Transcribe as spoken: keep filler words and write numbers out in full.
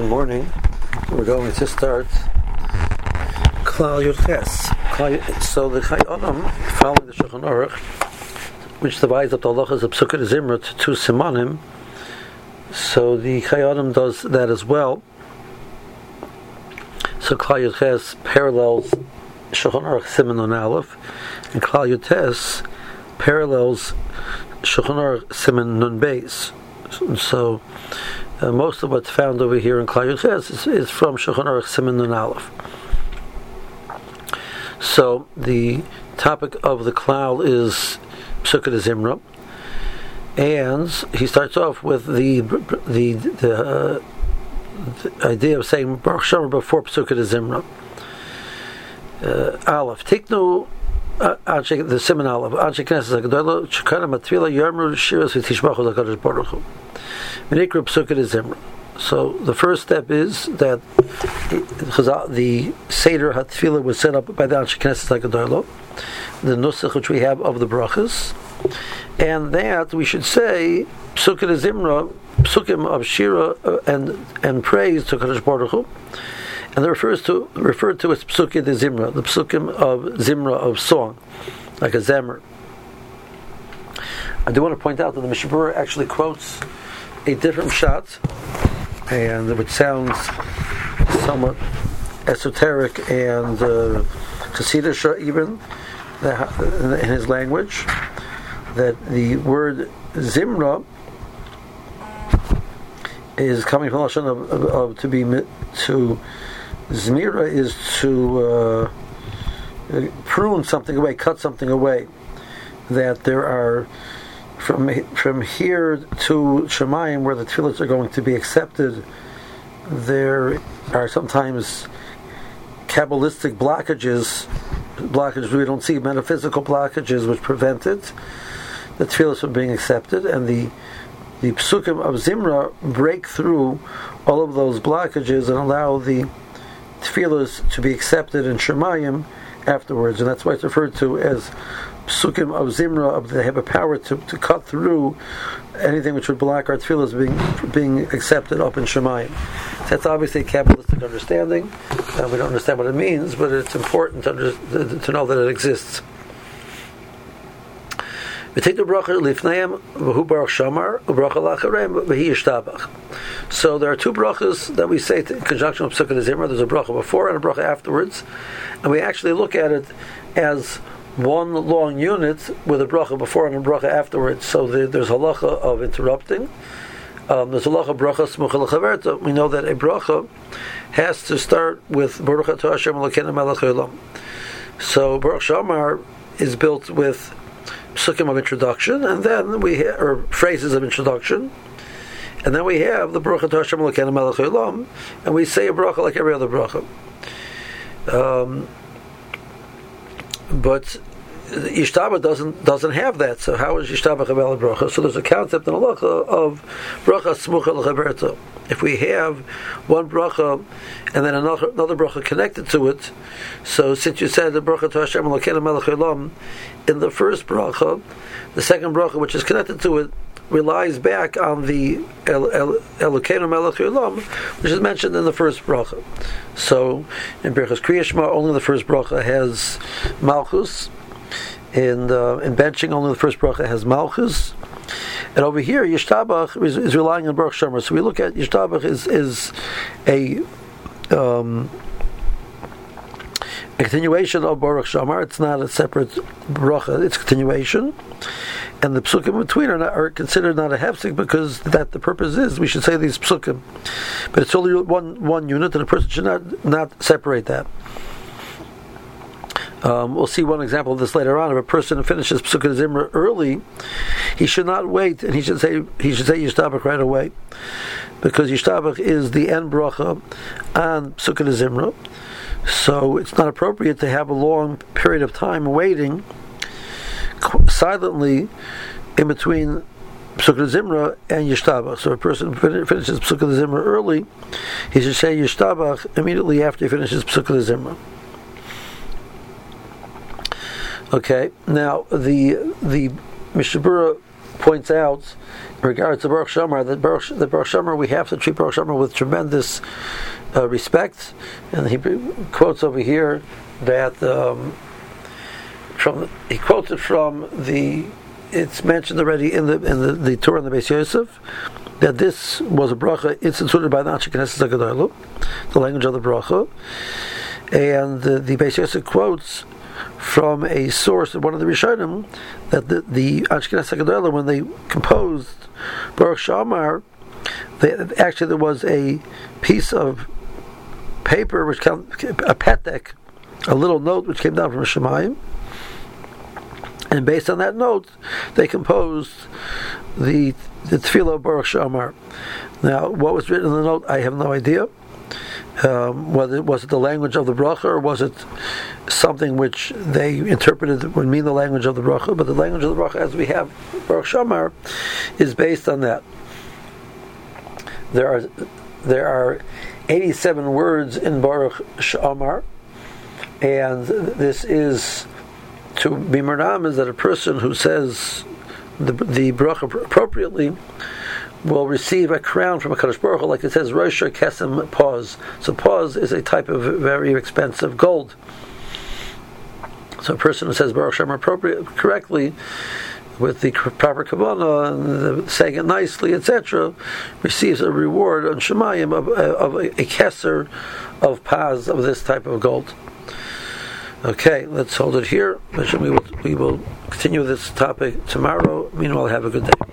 Good morning. We're going to start Klal Yud Ches. So the Chayonim, following the Shulchan Aruch, which divides up the halachas of Pesukei Zimra to two simanim, so the Chayonim does that as well. So Klal Yud Ches parallels Shulchan Aruch Siman Nun Aleph, and Klal Yud Tes parallels Shulchan Aruch Siman Nun Beis. So uh, most of what's found over here in Klal Yud Ches is, is from Shulchan Aruch Siman Nun Aleph. So the topic of the Klal is Pesukei Zimra, and he starts off with the the the, uh, the idea of saying Baruch She'amar before Pesukei Zimra. Uh, Aleph Tiknu. The Siman Aleph. Anshe Knesset Hagdolah Shekana Matfila Yarmru Shiras V'Tishbachu L'Kadosh Baruch Hu. V'Nikra Pesukei Zimra. So the first step is that the Seder HaTefillah was set up by the Anshe Knesset Hagdolah, the nusach which we have of the brachas, and that we should say Pesukei Zimra, Pesukim of Shira and and praise to Kadosh Baruch Hu. And it refers to referred to as Pesukei Zimra, the Pesukim of Zimra, of song, like a Zemer. I do want to point out that the Mishnah Berurah actually quotes a different shot, and which sounds somewhat esoteric and uh, Chassidish even in his language, that the word Zimra is coming from Lashon of, of, of to be to Zmira is to uh, prune something away, cut something away. That there are from from here to Shemayim, where the tefillahs are going to be accepted, there are sometimes Kabbalistic blockages, blockages we don't see, metaphysical blockages which prevented the tefillahs from being accepted, and the the Pesukim of Zimra break through all of those blockages and allow the tefillahs to be accepted in Shemayim afterwards, and that's why it's referred to as Pesukim of Zimra. They have a power to, to cut through anything which would block our tefillahs being being accepted up in Shemayim. That's obviously a Kabbalistic understanding. Uh, we don't understand what it means, but it's important to, under, to know that it exists. We take the bracha lifneim v'hu Baruch She'amar u'bracha la'acharem v'hi yishtabach. So there are two brachas that we say in conjunction with Pesukei Zimra. There's a bracha before and a bracha afterwards, and we actually look at it as one long unit with a bracha before and a bracha afterwards. So the, there's halacha of interrupting. Um, there's halacha bracha smucha l'chaverta. We know that a bracha has to start with Baruch atah Hashem Elokeinu melech haolam. So Baruch She'amar is built with Pesukim of introduction, and then we have, or phrases of introduction, and then we have the Baruch atah Hashem Elokeinu melech haolam, and we say a bracha like every other bracha. Um, but Yishtabach doesn't doesn't have that. So how is Yishtabach a valid bracha? So there's a concept in halacha of bracha smucha l'chaverta. If we have one bracha and then another another bracha connected to it, so since you said the bracha to Hashem Elokeinu melech haolam in the first bracha, the second bracha which is connected to it relies back on the El, El, Elokeinu melech haolam, which is mentioned in the first bracha. So in Birchas Kriya Shema, only the first bracha has Malchus. In uh, in benching, only the first bracha has Malchus. And over here, Yishtabach is, is relying on Baruch She'amar. So we look at Yishtabach is is a um, a continuation of Baruch She'amar. It's not a separate bracha; it's a continuation. And the psukim between are, not, are considered not a hefsek, because that the purpose is we should say these psukim, but it's only one one unit, and a person should not not separate that. Um, we'll see one example of this later on. If a person finishes Pesukei Zimra early, he should not wait, and he should say he should say Yishtabach right away, because Yishtabach is the end bracha on Pesukei Zimra. So it's not appropriate to have a long period of time waiting silently in between Pesukei Zimra and Yishtabach. So if a person finishes Pesukei Zimra early, he should say Yishtabach immediately after he finishes Pesukei Zimra. Okay, now the the Mishnah Berurah points out in regards to Baruch She'amar that Baruch, that Baruch She'amar, we have to treat Baruch She'amar with tremendous uh, respect, and he quotes over here that um, from he quotes it from the it's mentioned already in the in the, the Torah and the Beis Yosef that this was a bracha instituted by the Anshe Knesset HaGedolah, the language of the bracha, and the, the Beis Yosef quotes from a source of one of the Rishonim that the, the Anshe Knesset HaGedolah, when they composed Baruch She'amar, they, actually there was a piece of paper which came, a petek, a little note which came down from Shemayim, and based on that note, they composed the the Tefillah of Baruch She'amar. Now, what was written in the note, I have no idea. Um, whether was it the language of the bracha, or was it something which they interpreted would mean the language of the bracha? But the language of the bracha, as we have Baruch She'amar, is based on that. There are there are eighty-seven words in Baruch She'amar, and this is to be mernam is that a person who says the the bracha appropriately will receive a crown from a Kadosh Baruch Hu, like it says Rosh Kesem Paz. So paz is a type of very expensive gold. So a person who says Baruch She'amar appropriate correctly, with the proper kavanah and the, saying it nicely, et cetera, receives a reward on Shemayim of, of a, a keser of paz of this type of gold. Okay, let's hold it here. We will, we will continue this topic tomorrow. Meanwhile, have a good day.